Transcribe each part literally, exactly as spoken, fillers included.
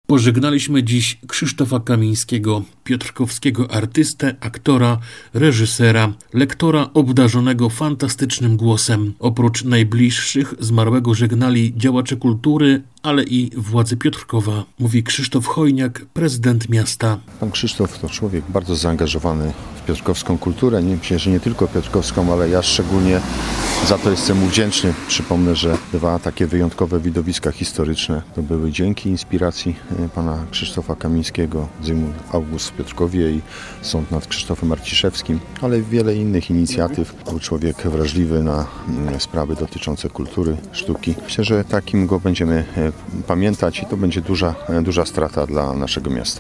Pożegnaliśmy dziś Krzysztofa Kamińskiego, piotrkowskiego artystę, aktora, reżysera, lektora obdarzonego fantastycznym głosem. Oprócz najbliższych zmarłego żegnali działacze kultury, ale i władze Piotrkowa, mówi Krzysztof Chojniak, prezydent miasta. Pan Krzysztof to człowiek bardzo zaangażowany w piotrkowską kulturę. Nie, myślę, że nie tylko piotrkowską, ale ja szczególnie za to jestem mu wdzięczny. Przypomnę, że dwa takie wyjątkowe widowiska historyczne to były dzięki inspiracji pana Krzysztofa Kamińskiego, Zygmunt August w Piotrkowie i Sąd nad Krzysztofem Arciszewskim, ale wiele innych inicjatyw. Był człowiek wrażliwy na sprawy dotyczące kultury, sztuki. Myślę, że takim go będziemy pamiętać i to będzie duża, duża strata dla naszego miasta.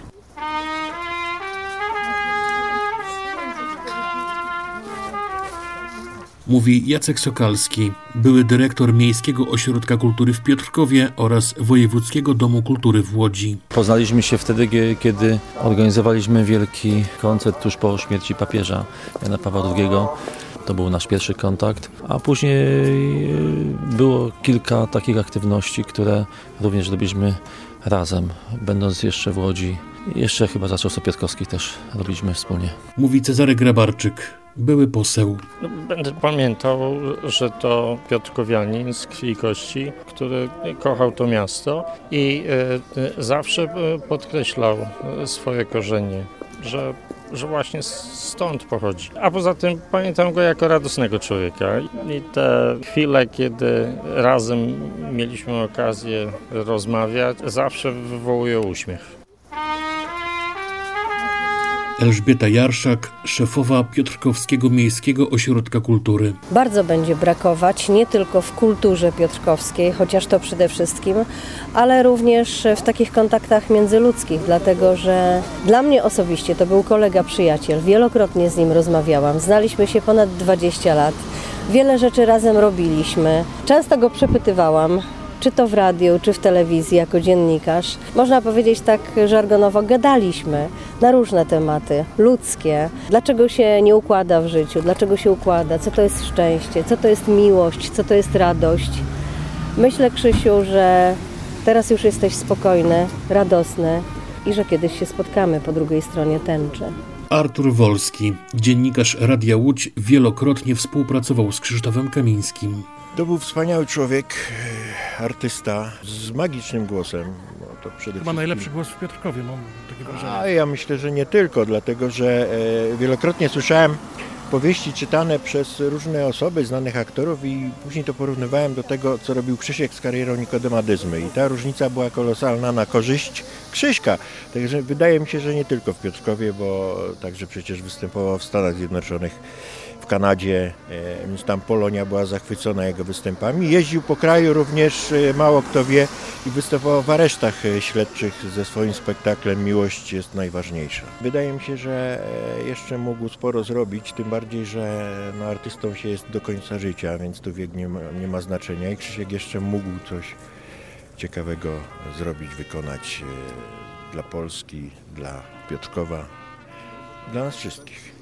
Mówi Jacek Sokalski, były dyrektor Miejskiego Ośrodka Kultury w Piotrkowie oraz Wojewódzkiego Domu Kultury w Łodzi. Poznaliśmy się wtedy, kiedy organizowaliśmy wielki koncert tuż po śmierci papieża Jana Pawła drugiego. To był nasz pierwszy kontakt, a później było kilka takich aktywności, które również robiliśmy razem, będąc jeszcze w Łodzi. Jeszcze chyba za czasów piotrkowskich też robiliśmy wspólnie. Mówi Cezary Grabarczyk, były poseł. Będę pamiętał, że to piotrkowianin z krwi i kości, który kochał to miasto i y, zawsze podkreślał swoje korzenie, że że właśnie stąd pochodzi. A poza tym pamiętam go jako radosnego człowieka i te chwile, kiedy razem mieliśmy okazję rozmawiać, zawsze wywołują uśmiech. Elżbieta Jarszak, szefowa Piotrkowskiego Miejskiego Ośrodka Kultury. Bardzo będzie brakować nie tylko w kulturze piotrkowskiej, chociaż to przede wszystkim, ale również w takich kontaktach międzyludzkich, dlatego że dla mnie osobiście to był kolega, przyjaciel. Wielokrotnie z nim rozmawiałam. Znaliśmy się ponad dwadzieścia lat. Wiele rzeczy razem robiliśmy. Często go przepytywałam, czy to w radiu, czy w telewizji, jako dziennikarz. Można powiedzieć tak żargonowo, gadaliśmy na różne tematy, ludzkie. Dlaczego się nie układa w życiu, dlaczego się układa, co to jest szczęście, co to jest miłość, co to jest radość. Myślę, Krzysiu, że teraz już jesteś spokojny, radosny i że kiedyś się spotkamy po drugiej stronie tęczy. Artur Wolski, dziennikarz Radia Łódź, wielokrotnie współpracował z Krzysztofem Kamińskim. To był wspaniały człowiek, artysta z magicznym głosem. No to przede Chyba wszystkim... najlepszy głos w Piotrkowie, mam takie wrażenie. A ja myślę, że nie tylko, dlatego że e, wielokrotnie słyszałem powieści czytane przez różne osoby, znanych aktorów i później to porównywałem do tego, co robił Krzysiek z karierą Nikodema Dyzmy. I ta różnica była kolosalna na korzyść Krzyśka. Także wydaje mi się, że nie tylko w Piotrkowie, bo także przecież występował w Stanach Zjednoczonych, w Kanadzie, więc tam Polonia była zachwycona jego występami. Jeździł po kraju również, mało kto wie, i występował w aresztach śledczych ze swoim spektaklem Miłość jest najważniejsza. Wydaje mi się, że jeszcze mógł sporo zrobić, tym bardziej, że no, artystą się jest do końca życia, więc tu wiek nie ma, nie ma znaczenia i Krzysiek jeszcze mógł coś ciekawego zrobić, wykonać dla Polski, dla Piotrkowa, dla nas wszystkich.